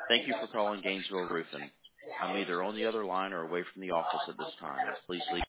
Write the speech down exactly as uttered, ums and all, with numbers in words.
Thank you for calling Gainesville Roofing. I'm either on the other line or away from the office at this time. Please leave